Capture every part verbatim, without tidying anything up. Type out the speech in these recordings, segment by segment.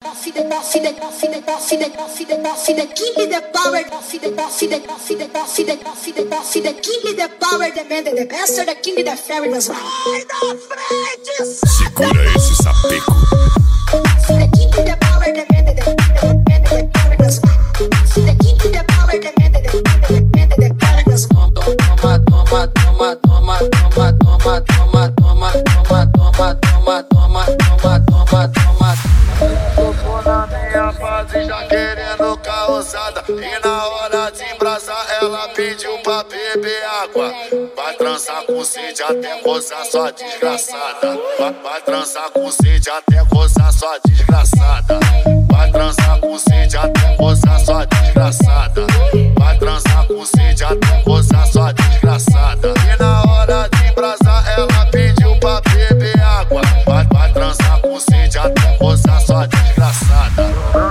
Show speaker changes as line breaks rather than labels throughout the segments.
bossy the bossy the bossy the bossy the bossy the bossy the give me the power bossy the bossy the bossy the bossy the bossy the bossy the give me the power the man the best the king the fairy was vai na frente.
Segura esse sapeco.
The give me the power the man the man the power was the give me the power the man the man the power was
toma toma toma toma toma toma toma toma toma toma toma toma toma toma toma. Tocou na minha fase já querendo carroçada, e na hora de embrasar ela pediu pra beber água. Vai transar com sede até gozar sua desgraçada. Vai, vai transar com sede até gozar sua desgraçada. Vai transar com sede até gozar sua desgraçada. Vai transar com sede até gozar sua desgraçada. E na hora de embrasar ela pediu pra beber água. Vai, vai transar com sede até gozar sua desgraçada.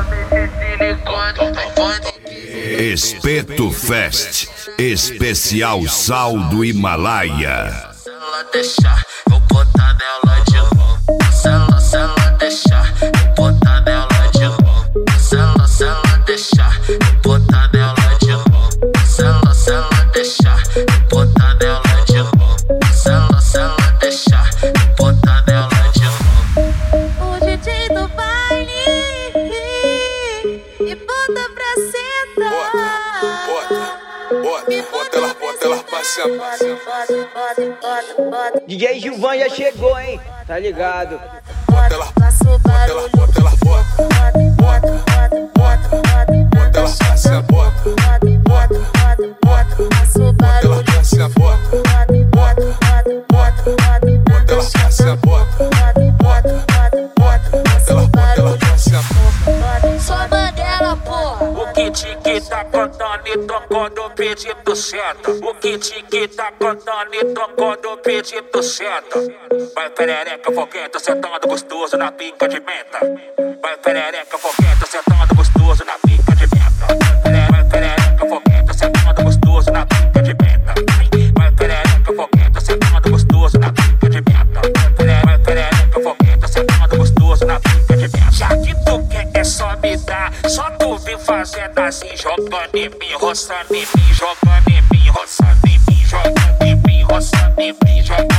Espeto Fest, especial Sal do Himalaia.
Se ela deixar, vou botar nela de novo. Se ela, se ela deixar, vou botar nela de novo. Se ela, se ela deixar, vou botar nela de novo. Se ela, se ela deixar, vou botar nela de novo. Se ela, se ela deixar, vou botar nela de novo.
O D J do baile e bota pra sentar.
Bota, bota, bota ela, bota ela pra sentar.
D J Gilvan já chegou, hein? Tá ligado?
Bota ela, bota ela, bota ela, bota, bota, bota, bota ela pra sentar. Bota, bota, bota, bota ela pra sentar. Bota, bota, bota, bota ela pra sentar. Bota, bota, bota, bota ela, bota ela pra sentar.
Só Mandela, porra.
O kit que tá cantando e tocando o pedido certo. O kit que tá cantando e tocando o pedido certo. Vai perereca fogueta sentando gostoso na pica de menta. Vai perereca fogueta sentando gostoso na pica de menta. Vai perereca fogueta sentando gostoso na pica de menta. Vai perereca fogueta sentando gostoso na pica de menta. Vai perereca fogueta sentando gostoso na pica de menta. Já que tu quer é só me dar, só tu vem fazendo assim, jogando em mim, roçando em mim, jogando em mim, roçando em mim, jogando em mim, roçando em mim, jogando